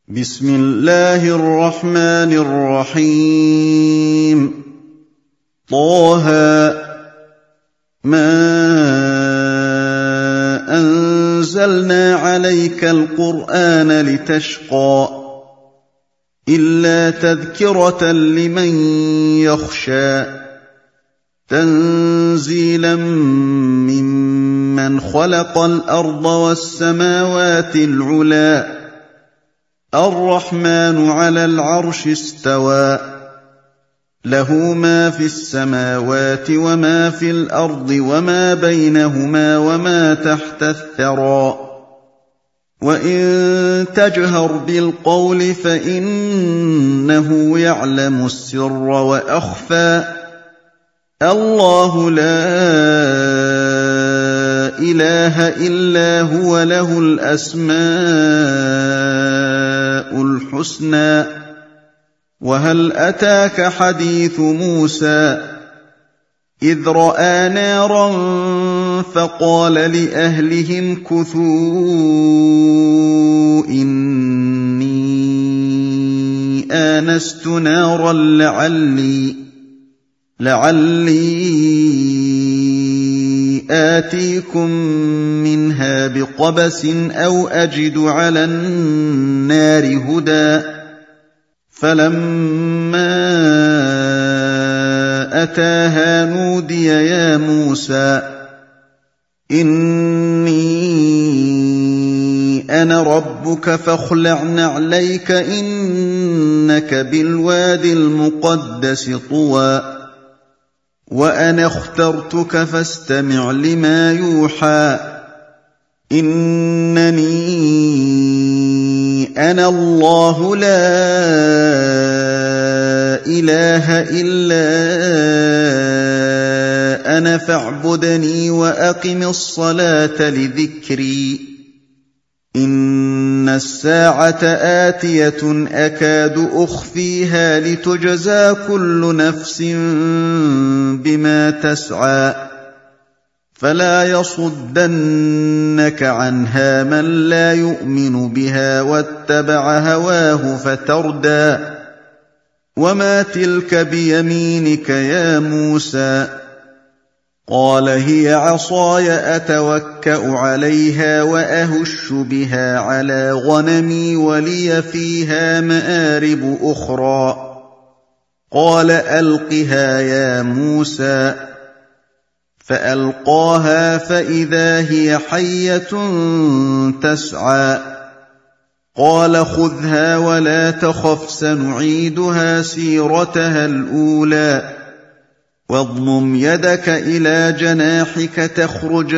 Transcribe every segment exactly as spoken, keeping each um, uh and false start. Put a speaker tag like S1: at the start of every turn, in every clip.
S1: بسم الله الرحمن الرحيم طه ما أنزلنا عليك القرآن لتشقى إلا تذكرة لمن يخشى تنزيلا ممن خلق الأرض والسماوات العلى الرحمن على العرش استوى له ما في السماوات وما في الأرض وما بينهما وما تحت الثرى وإن تجهر بالقول فإنه يعلم السر وأخفى الله لا إله إلا هو له الأسماء الحسنى وهل أتاك حديث موسى إذ رأى نارا فقال لأهلهم كثوا إني آنست نارا لعلي لعلي آتيكم منها بقبس أو أجد على النار هدى فلما أتاها نودي يا موسى إني أنا ربك فاخلع نعليك إنك بالواد المقدس طوى وأنا اخترتك فاستمع لما يوحى إنني أنا الله لا إله إلا أنا فاعبدني وأقم الصلاة لذكري إن الساعة آتية أكاد أخفيها لتجزى كل نفس بما تسعى فلا يصدنك عنها من لا يؤمن بها واتبع هواه فتردى وما تلك بيمينك يا موسى قال هي عصاي أتوكأ عليها وأهش بها على غنمي ولي فيها مآرب أخرى قال ألقها يا موسى فألقاها فإذا هي حية تسعى قال خذها ولا تخف سنعيدها سيرتها الأولى واضمم يدك إلى جناحك تخرج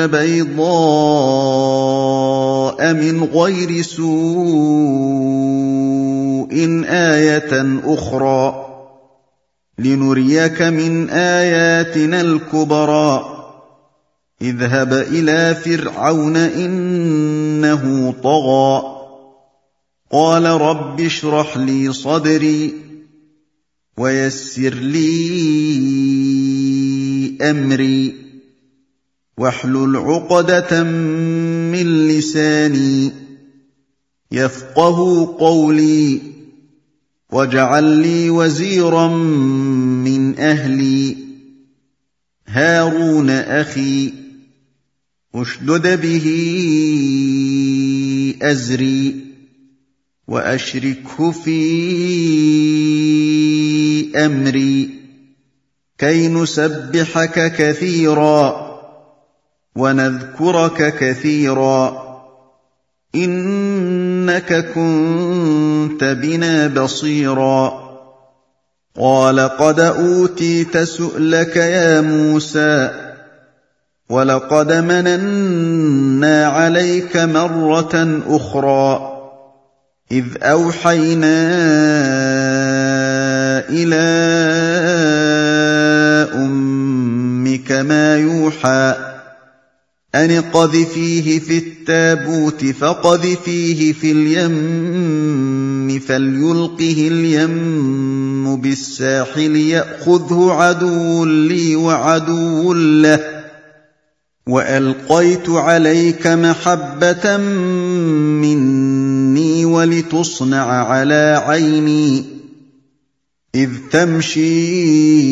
S1: بيضاء من غير سوء آية أخرى لنريك من آياتنا الكبرى اذهب إلى فرعون إنه طغى قال رب اشرح لي صدري ويسر لي أمري واحلل عقدة من لساني يفقه قولي واجعل لي وزيرا من أهلي هارون أخي اشدد به أزري وأشركه في أمري كي نسبحك كثيرا ونذكرك كثيرا إنك كنت بنا بصيرا قال قد أوتيت سؤلك يا موسى ولقد مننا عليك مرة أخرى إذ أوحينا إلى أمك ما يوحى أن اقذفيه في التابوت فاقذفيه في اليم فليلقه اليم بالساحل يأخذه عدو لي وعدو له وألقيت عليك محبة مني ولتصنع على عيني إذ تمشي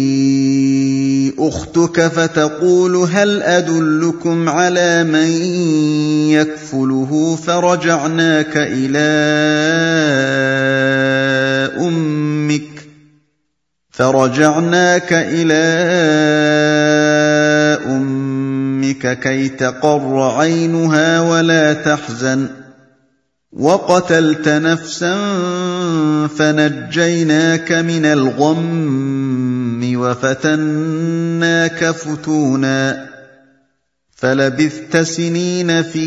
S1: أختك فتقول هل أدلكم على من يكفله فرجعناك إلى أمك فرجعناك إلى أمك كي تقر عينها ولا تحزن وقتلت نفسا فنجيناك من الغم وفتناك فتونا فلبثت سنين في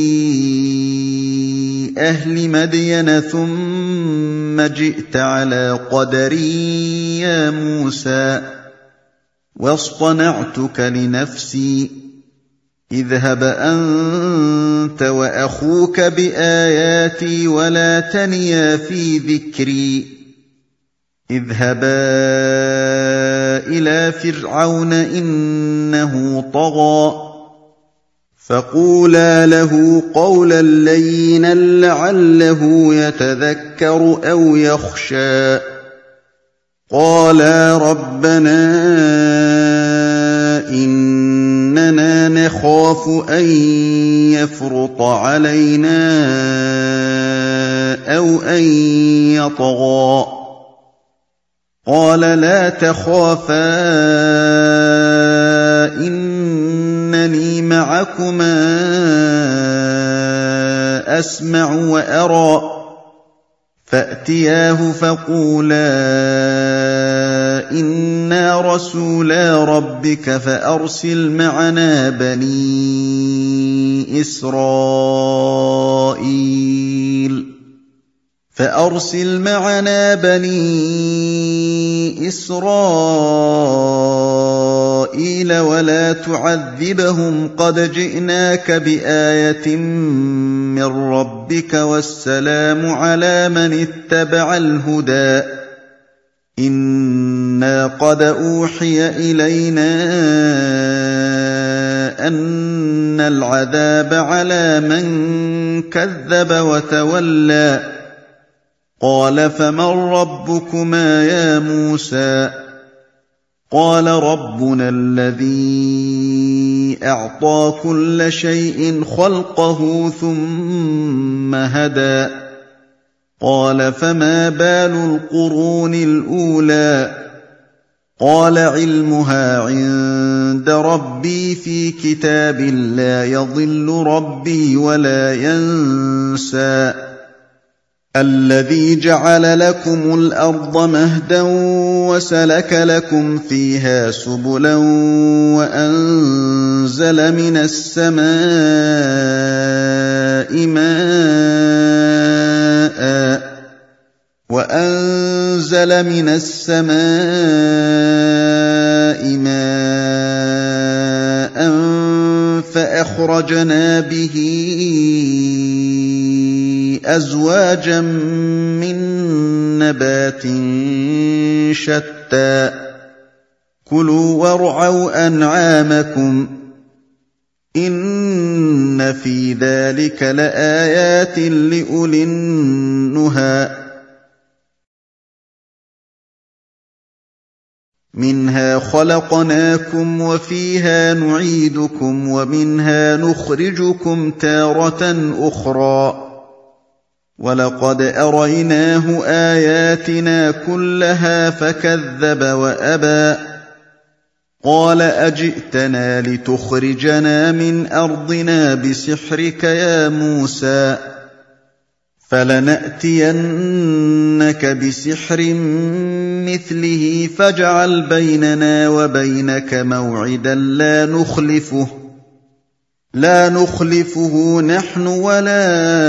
S1: أهل مدين ثم جئت على قدري يا موسى واصطنعتك لنفسي اذهب أنت وأخوك بآياتي ولا تنيا في ذكري اذهبا إلى فرعون إنه طغى فقولا له قولا لينا لعله يتذكر أو يخشى قالا ربنا إننا نخاف أن يفرط علينا أو أن يطغى قال لا تخافا إنني معكما أسمع وأرى فأتياه فقولا إنا رسولا ربك فأرسل معنا بني إسرائيل فأرسل معنا بني إسرائيل ولا تعذبهم قد جئناك بآية من ربك والسلام على من اتبع الهدى إنا قد أوحي إلينا أن العذاب على من كذب وتولى قال فمن ربكما يا موسى قال ربنا الذي أعطى كل شيء خلقه ثم هدى قال فما بال القرون الأولى قال علمها عند ربي في كتاب لا يضل ربي ولا ينسى الذي جعل لكم الأرض مهدا وسلك لكم فيها سبلا وأنزل من السماء ماء وأنزل من السماء ماء فأخرجنا به أزواجا من نبات شتى كلوا وارعوا أنعامكم إن في ذلك لآيات لأولي النهى منها خلقناكم وفيها نعيدكم ومنها نخرجكم تارة أخرى ولقد أريناه آياتنا كلها فكذب وأبى قال أجئتنا لتخرجنا من أرضنا بسحرك يا موسى فلنأتينك بسحر مثله فاجعل بيننا وبينك موعدا لا نخلفه لا نخلفه نحن ولا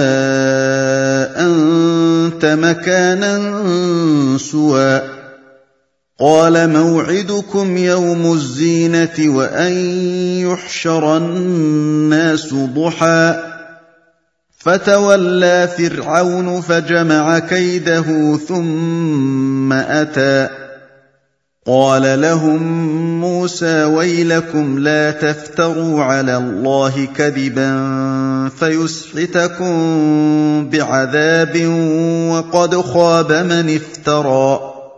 S1: أنت مكانا سوى قال موعدكم يوم الزينة وأن يحشر الناس ضحى فتولى فرعون فجمع كيده ثم أتى قال لهم موسى ويلكم لا تفتروا على الله كذبا فيسحتكم بعذاب وقد خاب من افترى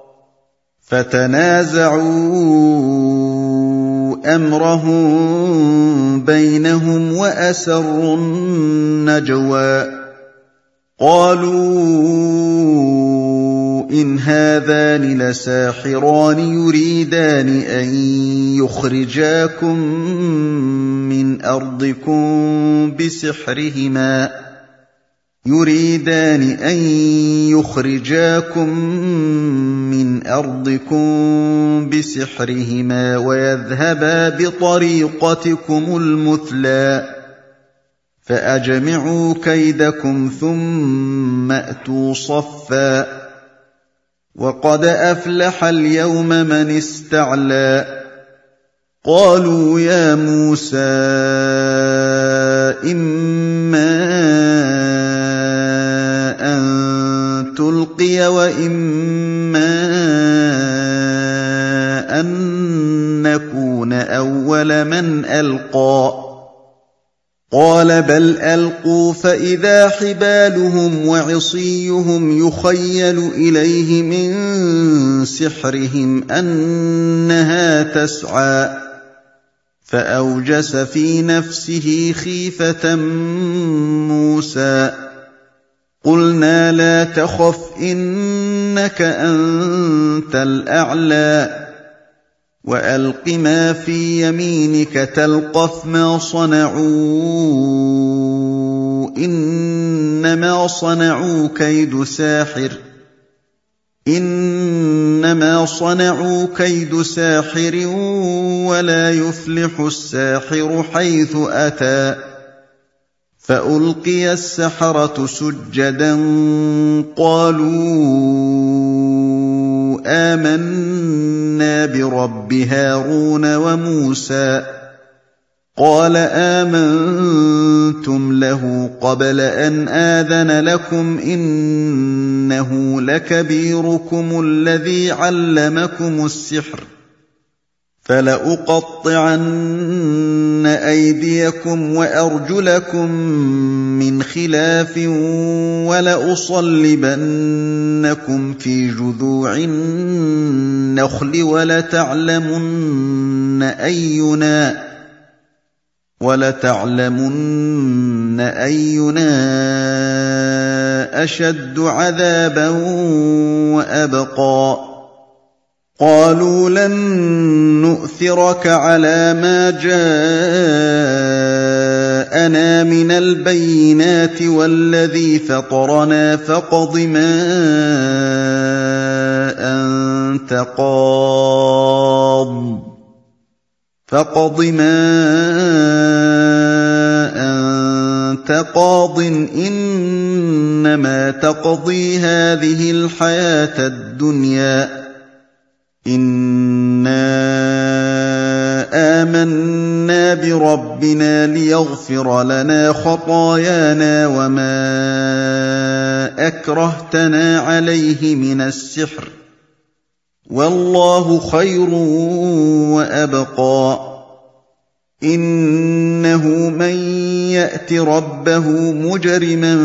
S1: فتنازعوا أمرهم بينهم وأسروا النجوى قالوا إن هذان لساحران يريدان أن يخرجاكم من أرضكم بسحرهما يريدان أن يخرجاكم من أرضكم بسحرهما ويذهبا بطريقتكم المثلى فأجمعوا كيدكم ثم أتوا صفا وقد أفلح اليوم من استعلى قالوا يا موسى إما أن تلقي وإما أن نكون أول من ألقى قال بل ألقوا فإذا حبالهم وعصيهم يخيل إليه من سحرهم أنها تسعى فأوجس في نفسه خيفة موسى قلنا لا تخف إنك أنت الأعلى وألق ما في يمينك تلقف ما صنعوا إنما صنعوا كيد ساحر إنما صنعوا كيد ساحر ولا يفلح الساحر حيث أتى فألقي السحرة سجدا قالوا آمنا برب هارون وموسى قال آمنتم له قبل أن آذن لكم إنه لكبيركم الذي علمكم السحر فلأقطعن أيديكم وأرجلكم من خلاف ولأصلبنكم في جذوع النخل ولتعلمن أينا ولتعلمن أينا أشد عذابا وأبقى قالوا لن نؤثرك على ما جاءنا من البينات والذي فطرنا فاقض ما أنت قاض فاقض ما أنت قاض إنما تقضي هذه الحياة الدنيا إنا آمنا بربنا ليغفر لنا خطايانا وما أكرهتنا عليه من السحر والله خير وأبقى إنه من يأت ربه مجرما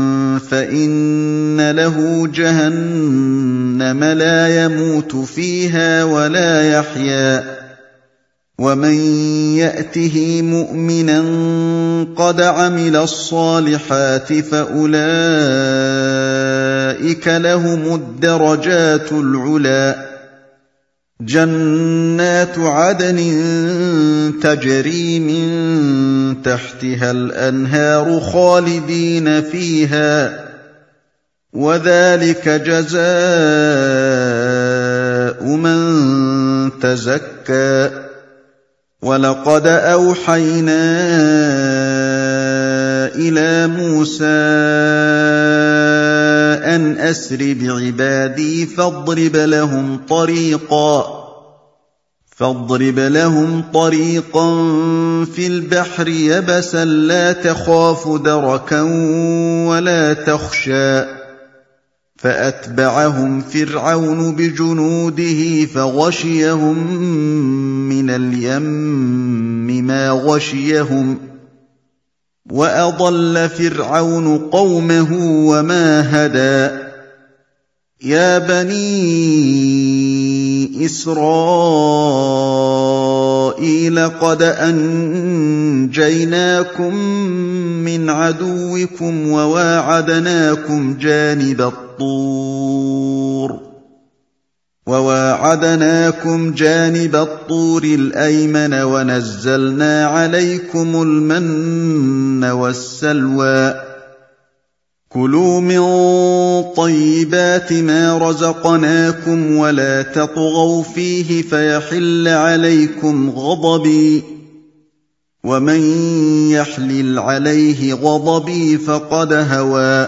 S1: فإن له جهنم لا يموت فيها ولا يحيا ومن يأته مؤمنا قد عمل الصالحات فأولئك لهم الدرجات العلى جنات عدن تجري من تحتها الأنهار خالدين فيها وذلك جزاء من تزكى ولقد أوحينا إلى موسى أن أسر بعبادي فاضرب لهم طريقا فاضرب لهم طريقا في البحر يبسا لا تخاف دركا ولا تخشى فأتبعهم فرعون بجنوده فغشيهم من اليم ما غشيهم وأضل فرعون قومه وما هدى يا بني إسرائيل قد أنجيناكم من عدوكم وواعدناكم جانب الطور وواعدناكم جانب الطور الأيمن ونزلنا عليكم المن والسلوى كلوا من طيبات ما رزقناكم ولا تطغوا فيه فيحل عليكم غضبي ومن يحلل عليه غضبي فقد هوى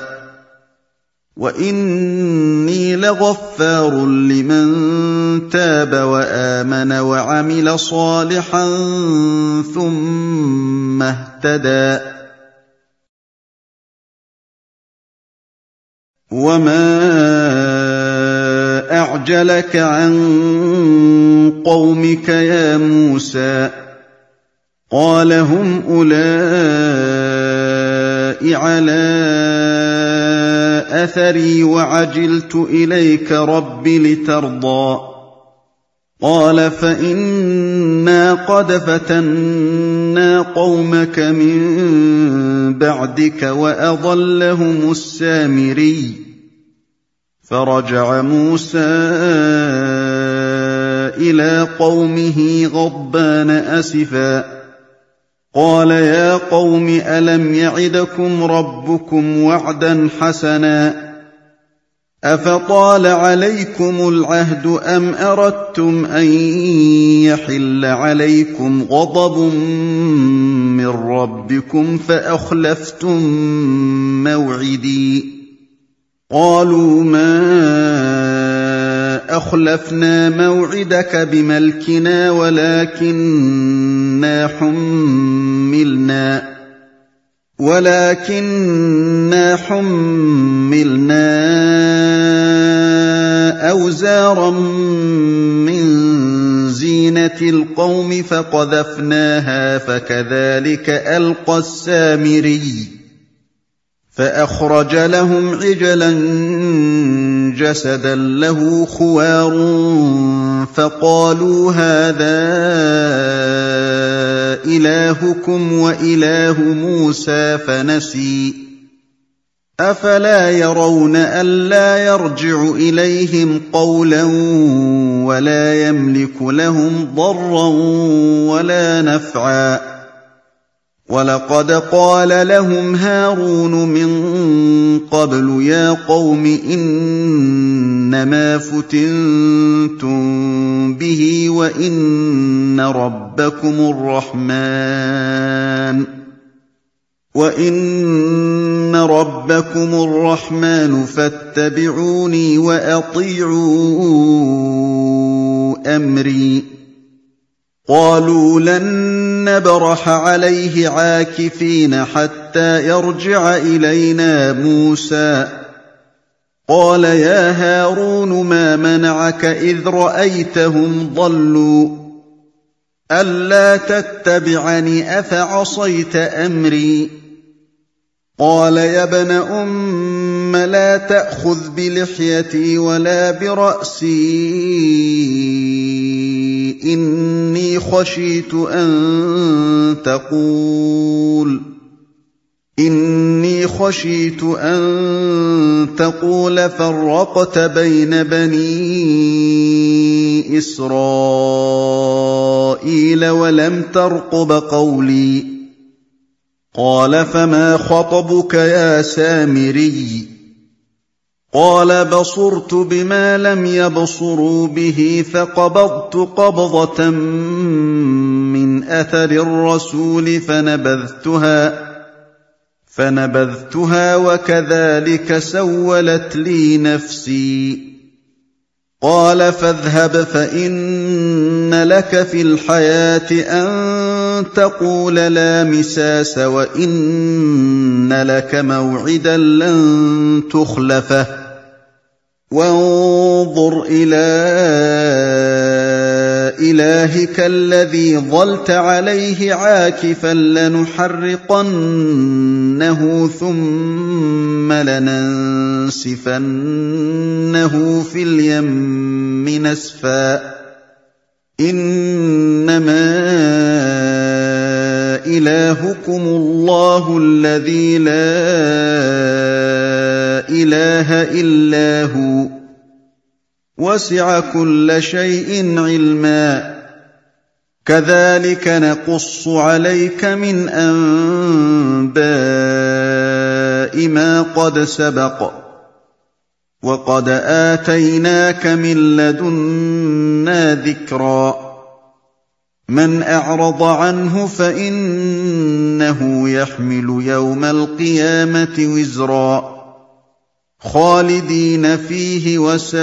S1: وإني لغفار لمن تاب وآمن وعمل صالحا ثم اهتدى وما أعجلك عن قومك يا موسى قال هم أولئك على أثري وعجلت إليك رب لترضى قال فإنا قد فتنا قومك من بعدك وأضلهم السامري فرجع موسى إلى قومه غضبان أسفا قال يا قوم ألم يعدكم ربكم وعدا حسنا أفطال عليكم العهد أم أردتم أن يحل عليكم غضب من ربكم فأخلفتم موعدي قالوا ما أخلفنا موعدك بملكنا ولكننا حملنا ولكننا حملنا أوزارا من زينة القوم فقذفناها فكذلك ألقى السامري فأخرج لهم عجلا جسدا له خوار فقالوا هذا إلهكم وإله موسى فنسي أفلا يرون ألا يرجع إليهم قولا ولا يملك لهم ضرا ولا نفعا ولقد قال لهم هارون من قبل يا قوم إنما فتنتم به وإن ربكم الرحمن وإن ربكم الرحمن فاتبعوني وأطيعوا أمري قالوا لن نبرح عليه عاكفين حتى يرجع إلينا موسى قال يا هارون ما منعك إذ رأيتهم ضلوا ألا تتبعني أفعصيت أمري قال يا ابن أم لا تأخذ بلحيتي ولا برأسي إني خشيت أن تقول إني خشيت أن تقول فرقت بين بني إسرائيل ولم ترقب قولي قال فما خطبك يا سامري قال بصرت بما لم يبصروا به فقبضت قبضة من أثر الرسول فنبذتها فنبذتها وكذلك سولت لي نفسي قال فاذهب فإن لك في الحياة أن تقول لا مساس وإن لك موعدا لن تخلفه وانظر إلى إلهك الذي ظلت عليه عاكفا لنحرقنه ثم لننسفنه في اليم نسفا إنما إلهكم الله الذي لا إله إلا هو وسع كل شيء علما كذلك نقص عليك من أنباء ما قد سبق وقد آتيناك من لدنا ذكرا من أعرض عنه فإنه يحمل يوم القيامة وزرا خالدين فيه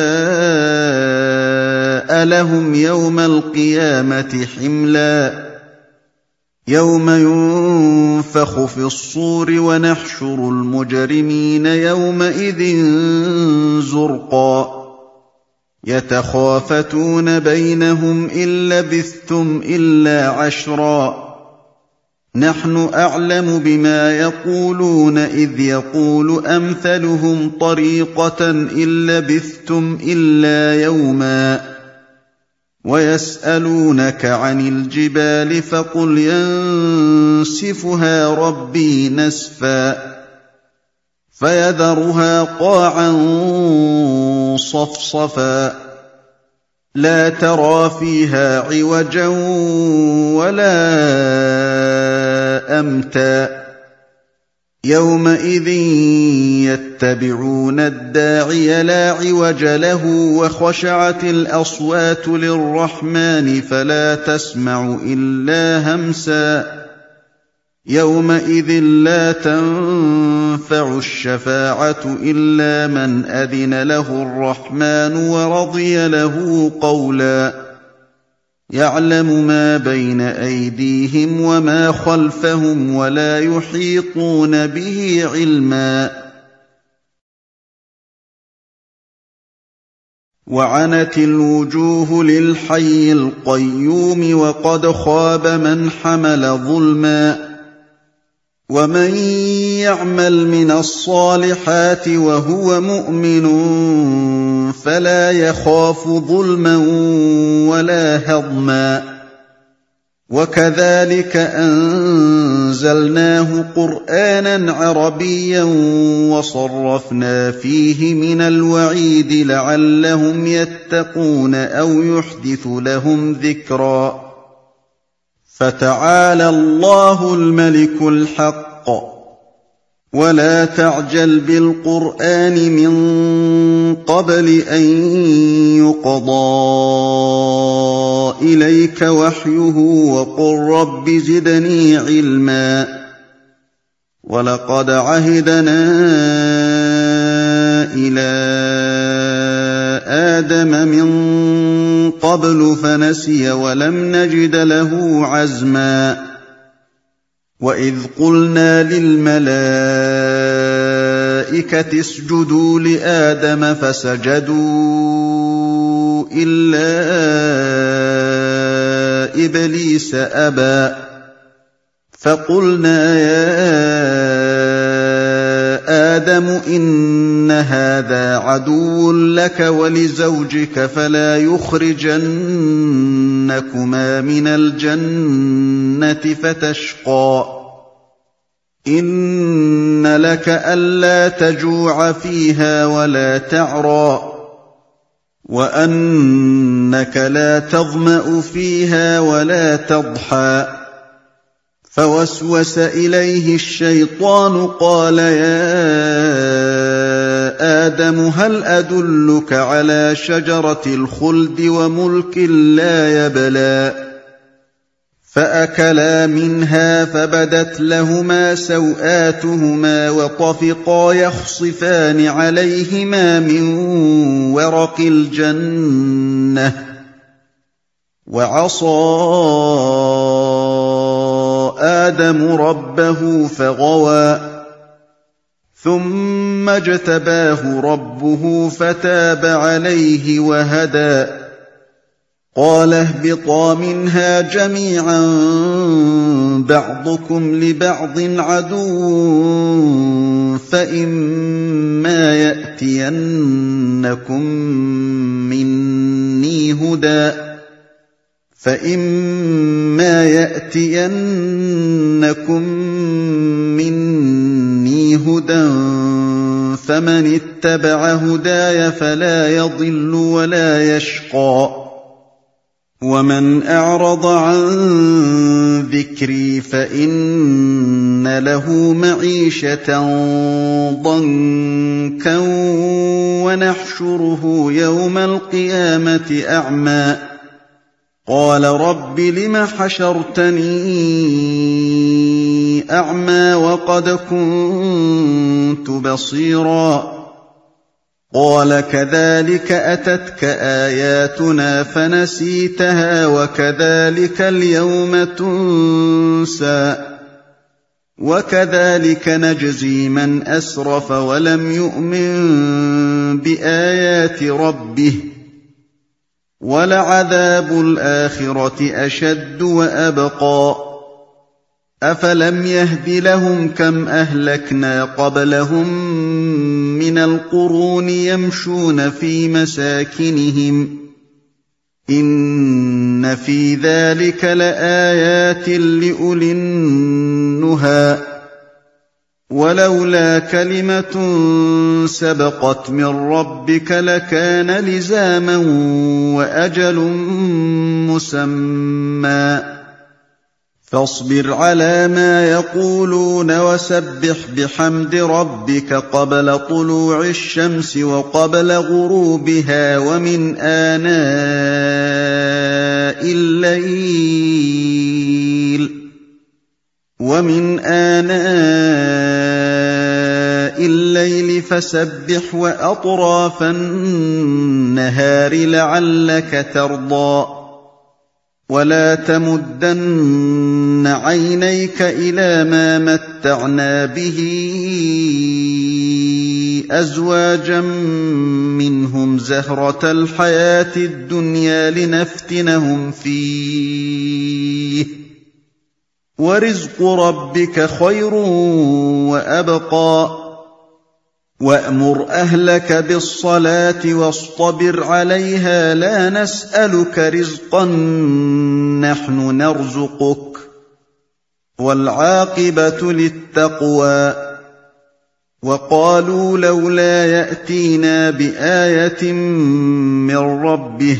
S1: وساء لهم يوم القيامة حملا يوم ينفخ في الصور ونحشر المجرمين يومئذ زرقا يتخافتون بينهم إن لبثتم إلا عشرا نحن أعلم بما يقولون إذ يقول أمثلهم طريقة إن لبثتم إلا يوما ويسألونك عن الجبال فقل ينسفها ربي نسفا فيذرها قاعا صفصفا لا ترى فيها عوجا ولا أمتا يومئذ يتبعون الداعي لا عوج له وخشعت الأصوات للرحمن فلا تسمع إلا همسا يومئذ لا تنفع الشفاعة إلا من أذن له الرحمن ورضي له قولا يعلم ما بين أيديهم وما خلفهم ولا يحيطون به علما وعنت الوجوه للحي القيوم وقد خاب من حمل ظلما ومن يعمل من الصالحات وهو مؤمن فلا يخاف ظلما ولا هضما وكذلك أنزلناه قرآنا عربيا وصرفنا فيه من الوعيد لعلهم يتقون أو يحدث لهم ذكرا فتعالى الله الملك الحق ولا تعجل بالقرآن من قبل أن يقضى إليك وحيه وقل رب زدني علما ولقد عهدنا إلى آدم من قبل فنسي ولم نجد له عزما وإذ قلنا للملائكة اسجدوا لآدم فسجدوا إلا إبليس أبى فقلنا يا آدم إن هذا عدو لك ولزوجك فلا يخرجنكما من الجنة فتشقى إن لك ألا تجوع فيها ولا تعرى وأنك لا تظمأ فيها ولا تضحى فوسوس إليه الشيطان قال يا آدم هل أدلك على شجرة الخلد وملك لا يبلى فأكلا منها فبدت لهما سوآتهما وطفقا يخصفان عليهما من ورق الجنة وعصى آدم ربه فغوى ثم اجتباه ربه فتاب عليه وهدى قال اهبطا منها جميعا بعضكم لبعض عدو فإما يأتينكم مني هدى فإما يأتينكم مني هدى فمن اتبع هداي فلا يضل ولا يشقى ومن أعرض عن ذكري فإن له معيشة ضنكا ونحشره يوم القيامة أعمى قال رب لم حشرتني أعمى وقد كنت بصيرا قال كذلك أتتك آياتنا فنسيتها وكذلك اليوم تنسى وكذلك نجزي من أسرف ولم يؤمن بآيات ربه ولعذاب الآخرة أشد وأبقى أفلم يهد لهم كم أهلكنا قبلهم من القرون يمشون في مساكنهم إن في ذلك لآيات لأولي النهى ولولا كلمة سبقت من ربك لكان لزاما وأجل مسمى فاصبر على ما يقولون وسبح بحمد ربك قبل طلوع الشمس وقبل غروبها ومن آناء الليل ومن آناء الليل فسبح وأطراف النهار لعلك ترضى ولا تمدن عينيك إلى ما متعنا به أزواجا منهم زهرة الحياة الدنيا لنفتنهم فيه ورزق ربك خير وأبقى وأمر أهلك بالصلاة واصطبر عليها لا نسألك رزقا نحن نرزقك والعاقبة للتقوى وقالوا لولا يأتينا بآية من ربه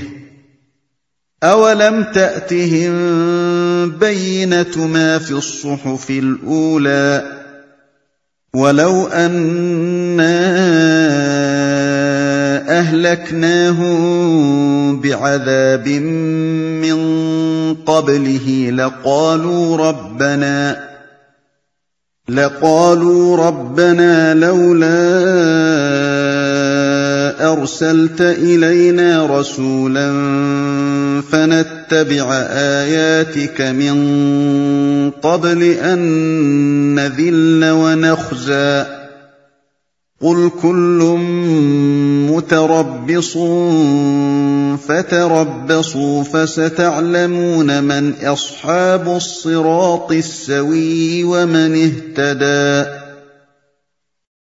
S1: أولم تأتهم بينة ما في الصحف الأولى ولو أنا أهلكناهم بعذاب من قبله لقالوا ربنا لقالوا ربنا لولا أرسلت إلينا رسولا فنتبع آياتك من قبل أن نذل ونخزى قل كل متربص فتربصوا فستعلمون من أصحاب الصراط السوي ومن اهتدى